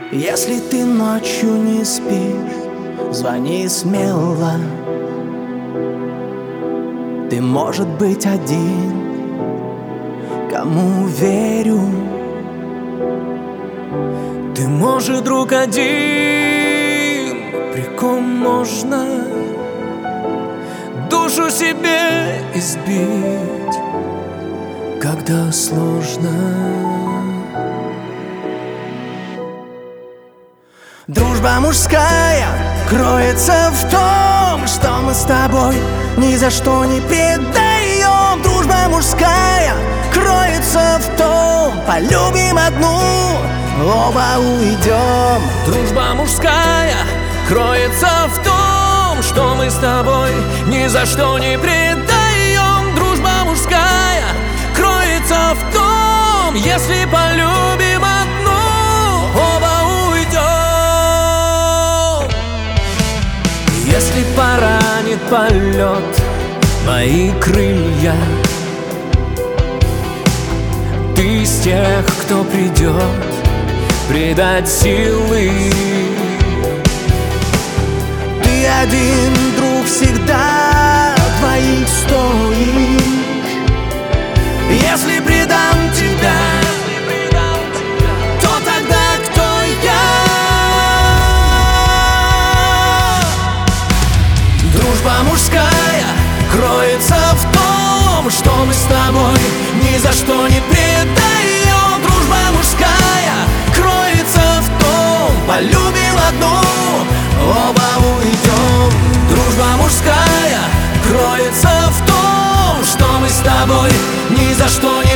Если ты ночью не спишь, звони смело. Ты, может быть, один, кому верю. Ты, может, друг один, при ком можно душу себе избить, когда сложно. Дружба мужская кроется в том, что мы с тобой ни за что не предаем. Дружба мужская кроется в том, полюбим одну, оба уйдем. Дружба мужская кроется в том, что мы с тобой ни за что не предаем. Дружба мужская кроется в том, если полюбим одну, оба уйдем. Если поранит полет мои крылья, ты из тех, кто придет придать силы. Ты один, друг, всегда двоих стоишь. Если предам тебя, то тогда кто я? Дружба мужская кроется в том, что мы с тобой ни за что не предаем. Дружба мужская кроется в том, полюбим одну, оба уйдем. Дружба мужская кроется в том, что мы с тобой ни за что не